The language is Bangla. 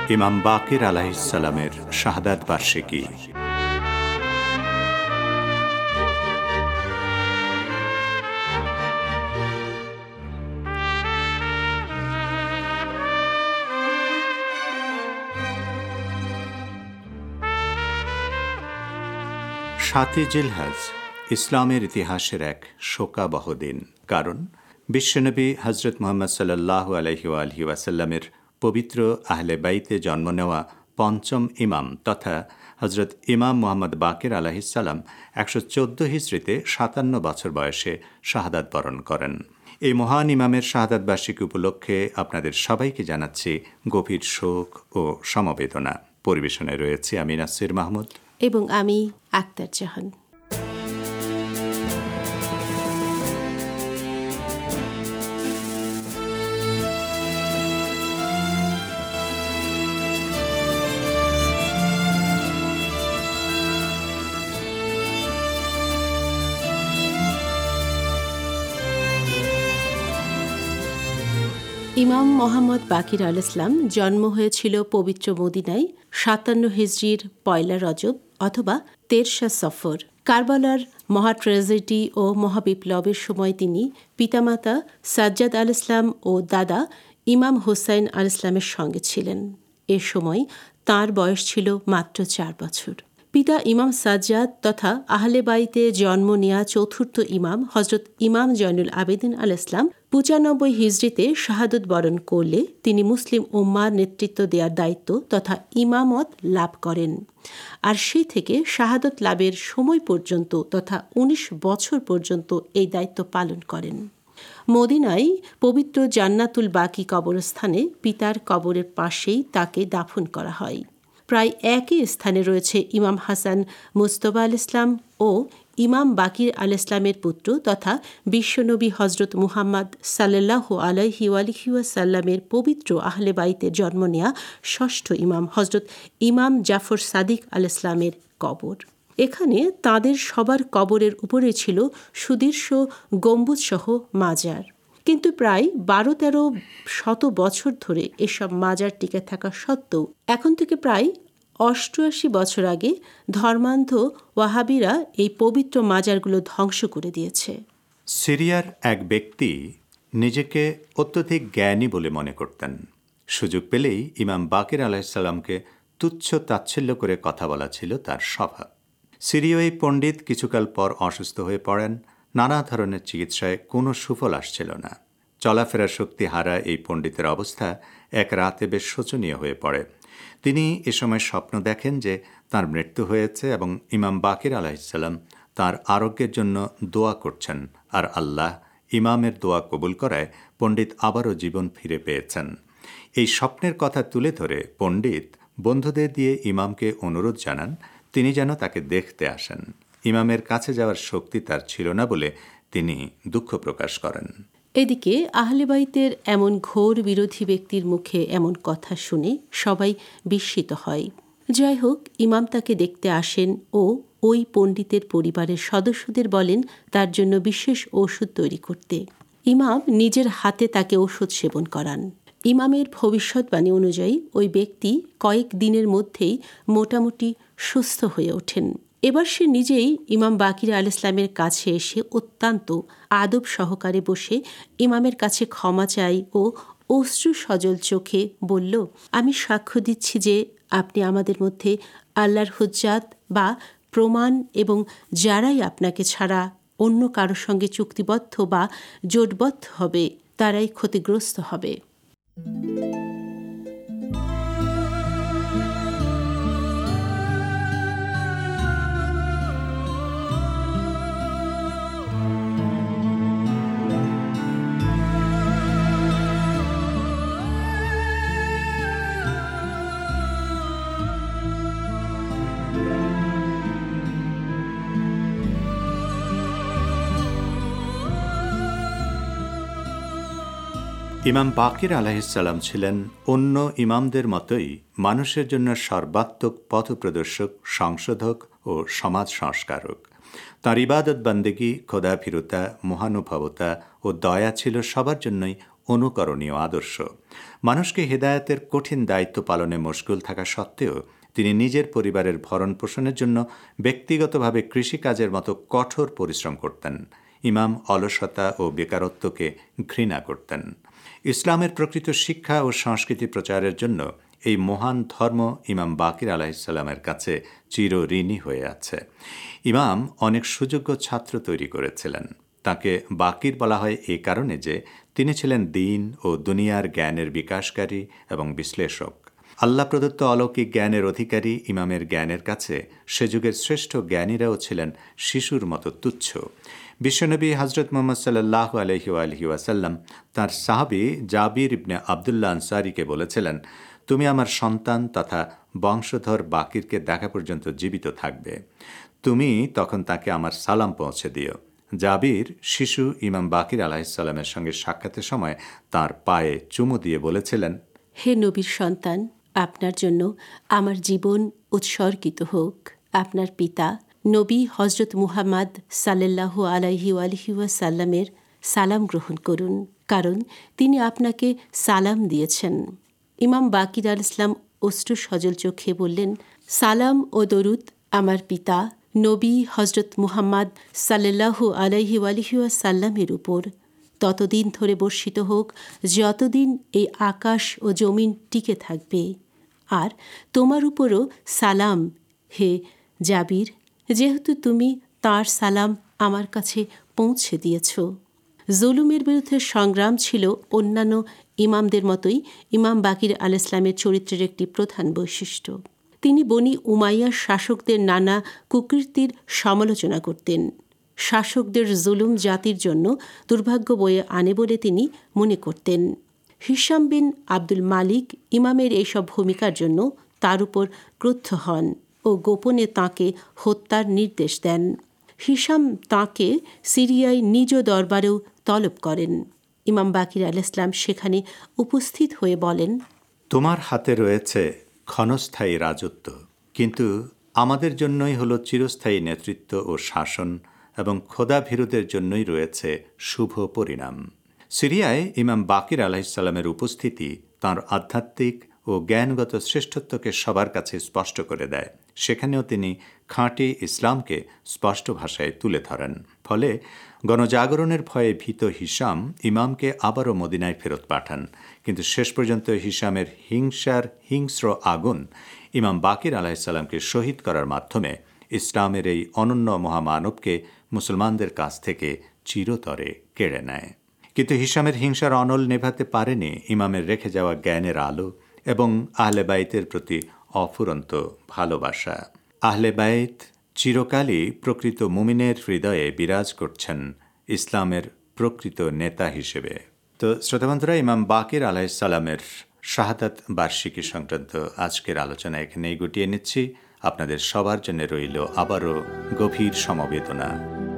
ইমাম বাকির আলাইহিসসালামের শাহাদাত বার্ষিকী। সাতই জিলহজ ইসলামের ইতিহাসের এক শোকাবহ দিন। কারণ বিশ্বনবী হজরত মুহাম্মদ সাল্লাল্লাহু আলাইহি ওয়াসাল্লামের পবিত্র আহলে বাইতে জন্ম নেওয়া পঞ্চম ইমাম তথা হজরত ইমাম মুহাম্মদ বাকির আলাইহিসসালাম 114 হিজরিতে 57 বছর বয়সে শাহাদাত বরণ করেন। এই মহান ইমামের শাহাদাত বার্ষিকী উপলক্ষে আপনাদের সবাইকে জানাচ্ছি গভীর শোক ও সমবেদনা। পরিবেশনায় রয়েছে আমি নাসির মাহমুদ এবং আমি আক্তার জাহান। ইমাম মোহাম্মদ বাকির আল ইসলাম জন্ম হয়েছিল পবিত্র মদিনায় 57 হিজরির 1 রজব অথবা 13 সফর। কারবালার মহা ট্র্যাজেডি ও মহাবিপ্লবের সময় তিনি পিতামাতা সাজ্জাদ আল ইসলাম ও দাদা ইমাম হুসাইন আল ইসলামের সঙ্গে ছিলেন। এ সময় তাঁর বয়স ছিল মাত্র 4 বছর। পিতা ইমাম সাজ্জাদ তথা আহলে বাইতে জন্ম নেয়া চতুর্থ ইমাম হজরত ইমাম জয়নুল আবেদিন আল ইসলাম 95 হিজরিতে শাহাদত বরণ করলে তিনি মুসলিম উম্মার নেতৃত্ব দেওয়ার দায়িত্ব তথা ইমামত লাভ করেন। আর সেই থেকে শাহাদত লাভের সময় পর্যন্ত তথা 19 বছর পর্যন্ত এই দায়িত্ব পালন করেন। মদিনায় পবিত্র জান্নাতুল বাকি কবরস্থানে পিতার কবরের পাশেই তাকে দাফন করা হয়। প্রায় একই স্থানে রয়েছে ইমাম হাসান মুজতবা আল ইসলাম ও ইমাম বাকির আল ইসলামের পুত্র তথা বিশ্বনবী হজরত মুহাম্মদ সাল্লাল্লাহু আলাইহি ওয়াসাল্লামের পবিত্র আহলে বাইতে জন্ম নেয়া ষষ্ঠ ইমাম হজরত ইমাম জাফর সাদিক আল ইসলামের কবর। এখানে তাদের সবার কবরের উপরে ছিল সুদীর্ঘ গম্বুজসহ মাজার। কিন্তু প্রায় 12-13 শত বছর ধরে এসব মাজার টিকে থাকা সত্ত্বেও এখন থেকে প্রায় 88 বছর আগে ধর্মান্ধ ওয়াহাবিরা এই পবিত্র মাজারগুলো ধ্বংস করে দিয়েছে। সিরিয়ার এক ব্যক্তি নিজেকে অত্যধিক জ্ঞানী বলে মনে করতেন। সুযোগ পেলেই ইমাম বাকির আলাইহিসসালামকে তুচ্ছ তাচ্ছিল্য করে কথা বলা ছিল তার স্বভাব। সিরীয় এই পণ্ডিত কিছুকাল পর অসুস্থ হয়ে পড়েন। নানা ধরনের চিকিৎসায় কোনো সুফল আসছিল না। চলাফেরার শক্তি হারা এই পণ্ডিতের অবস্থা এক রাতে বেশ শোচনীয় হয়ে পড়ে। তিনি এ সময় স্বপ্ন দেখেন যে তার মৃত্যু হয়েছে এবং ইমাম বাকির আলাইহিসসালাম তার আরোগ্যের জন্য দোয়া করছেন, আর আল্লাহ ইমামের দোয়া কবুল করায় পণ্ডিত আবারও জীবন ফিরে পেয়েছেন। এই স্বপ্নের কথা তুলে ধরে পণ্ডিত বন্ধুদের দিয়ে ইমামকে অনুরোধ জানান তিনি যেন তাকে দেখতে আসেন। ইমামের কাছে যাওয়ার শক্তি তার ছিল না বলে তিনি দুঃখ প্রকাশ করেন। এদিকে আহলে বাইতের এমন ঘোর বিরোধী ব্যক্তির মুখে এমন কথা শুনে সবাই বিস্মিত হয়। যাই হোক, ইমাম তাকে দেখতে আসেন ও ওই পণ্ডিতের পরিবারের সদস্যদের বলেন তার জন্য বিশেষ ঔষধ তৈরি করতে। ইমাম নিজের হাতে তাকে ওষুধ সেবন করান। ইমামের ভবিষ্যৎবাণী অনুযায়ী ওই ব্যক্তি কয়েক দিনের মধ্যেই মোটামুটি সুস্থ হয়ে ওঠেন। এবার সে নিজেই ইমাম বাকির আল ইসলামের কাছে এসে অত্যন্ত আদব সহকারে বসে ইমামের কাছে ক্ষমা চাই ও অশ্রু সজল চোখে বলল, আমি সাক্ষ্য দিচ্ছি যে আপনি আমাদের মধ্যে আল্লাহর হুজ্জাত বা প্রমাণ এবং যারাই আপনাকে ছাড়া অন্য কারোর সঙ্গে চুক্তিবদ্ধ বা জোটবদ্ধ হবে তারাই ক্ষতিগ্রস্ত হবে। ইমাম বাকির আলাইহিসসালাম ছিলেন অন্য ইমামদের মতোই মানুষের জন্য সর্বাত্মক পথপ্রদর্শক, সংশোধক ও সমাজ সংস্কারক। তাঁর ইবাদত বান্দেগী, খোদাভীরুতা, মহানুভবতা ও দয়া ছিল সবার জন্যই অনুকরণীয় আদর্শ। মানুষকে হেদায়েতের কঠিন দায়িত্ব পালনে মশগুল থাকা সত্ত্বেও তিনি নিজের পরিবারের ভরণ পোষণের জন্য ব্যক্তিগতভাবে কৃষিকাজের মতো কঠোর পরিশ্রম করতেন। ইমাম অলসতা ও বেকারত্বকে ঘৃণা করতেন। ইসলামের প্রকৃত শিক্ষা ও সংস্কৃতি প্রচারের জন্য এই মহান ধর্ম ইমাম বাকির আলাইহিসসালামের কাছে চিরঋণী হয়ে আছে। ইমাম অনেক সুযোগ্য ছাত্র তৈরি করেছিলেন। তাকে বাকির বলা হয় এই কারণে যে তিনি ছিলেন দ্বীন ও দুনিয়ার জ্ঞানের বিকাশকারী এবং বিশ্লেষক। আল্লাহ প্রদত্ত অলৌকিক জ্ঞানের অধিকারী ইমামের জ্ঞানের কাছে সে যুগের শ্রেষ্ঠ জ্ঞানীরাও ছিলেন শিশুর মতো তুচ্ছ। বিশ্বনবী হজরত মুহাম্মদ সাল্লাল্লাহু আলাইহি ওয়াসাল্লাম তাঁর সাহাবী জাবির ইবনে আবদুল্লাহ আনসারীকে বলেছিলেন, তুমি আমার সন্তান তথা বংশধর বাকিরকে দেখা পর্যন্ত জীবিত থাকবে। তুমি তখন তাকে আমার সালাম পৌঁছে দিও। জাবির শিশু ইমাম বাকির আলাইহিসসালামের সঙ্গে সাক্ষাতের সময় তাঁর পায়ে চুমু দিয়ে বলেছিলেন, হে নবীর সন্তান, আপনার জন্য আমার জীবন উৎসর্গিত হোক। আপনার পিতা নবী হজরত মুহাম্মদ সাল্লাল্লাহু আলাইহি ওয়াসাল্লামের সালাম গ্রহণ করুন, কারণ তিনি আপনাকে সালাম দিয়েছেন। ইমাম বাকির আল ইসলাম অশ্রু সজল চোখে বললেন, সালাম ও দরুদ আমার পিতা নবী হজরত মুহাম্মদ সাল্লাল্লাহু আলাইহি ওয়াসাল্লামের উপর ততদিন ধরে বর্ষিত হোক যতদিন এই আকাশ ও জমিন টিকে থাকবে। আর তোমার উপরও সালাম হে জাবির, যেহেতু তুমি তার সালাম আমার কাছে পৌঁছে দিয়েছ। জুলুমের বিরুদ্ধে সংগ্রাম ছিল অন্যান্য ইমামদের মতোই ইমাম বাকির আল ইসলামের চরিত্রের একটি প্রধান বৈশিষ্ট্য। তিনি বনি উমাইয়ার শাসকদের নানা কুকীর্তির সমালোচনা করতেন। শাসকদের জুলুম জাতির জন্য দুর্ভাগ্য বয়ে আনে বলে তিনি মনে করতেন। হিশাম বিন আব্দুল মালিক ইমামের এইসব ভূমিকার জন্য তার উপর ক্রুদ্ধ হন ও গোপনে তাঁকে হত্যার নির্দেশ দেন। হিশাম তাঁকে সিরিয়ায় নিজ দরবারেও তলব করেন। ইমাম বাকির আল ইসলাম সেখানে উপস্থিত হয়ে বলেন, তোমার হাতে রয়েছে ক্ষণস্থায়ী রাজত্ব, কিন্তু আমাদের জন্যই হলো চিরস্থায়ী নেতৃত্ব ও শাসন, এবং খোদাভীরুদের জন্যই রয়েছে শুভ পরিণাম। সিরিয়ায় ইমাম বাকির আলাইহিসসালামের উপস্থিতি তাঁর আধ্যাত্মিক ও জ্ঞানগত শ্রেষ্ঠত্বকে সবার কাছে স্পষ্ট করে দেয়। সেখানেও তিনি খাঁটি ইসলামকে স্পষ্ট ভাষায় তুলে ধরেন। ফলে গণজাগরণের ভয়ে ভীত হিশাম ইমামকে আবারও মদিনায় ফেরত পাঠান। কিন্তু শেষ পর্যন্ত হিশামের হিংসার হিংস্র আগুন ইমাম বাকির আলাইহিসসালামকে শহীদ করার মাধ্যমে ইসলামের এই অনন্য মহামানবকে মুসলমানদের কাছ থেকে চিরতরে কেড়ে নেয়। কিন্তু হিশামের হিংসার অনল নেভাতে পারেনি ইমামের রেখে যাওয়া জ্ঞানের আলো এবং আহলে বাইতের প্রতি অফুরন্ত ভালোবাসা। আহলে বাইত চিরকালই প্রকৃত মুমিনের হৃদয়ে বিরাজ করছেন ইসলামের প্রকৃত নেতা হিসেবে। তো শ্রোতাবন্ধুরা, ইমাম বাকির আলাইহিসসালামের শাহাদাত বার্ষিকী সংক্রান্ত আজকের আলোচনা এখানেই গুটিয়ে নিচ্ছি। আপনাদের সবার জন্য রইল আবারও গভীর সমবেদনা।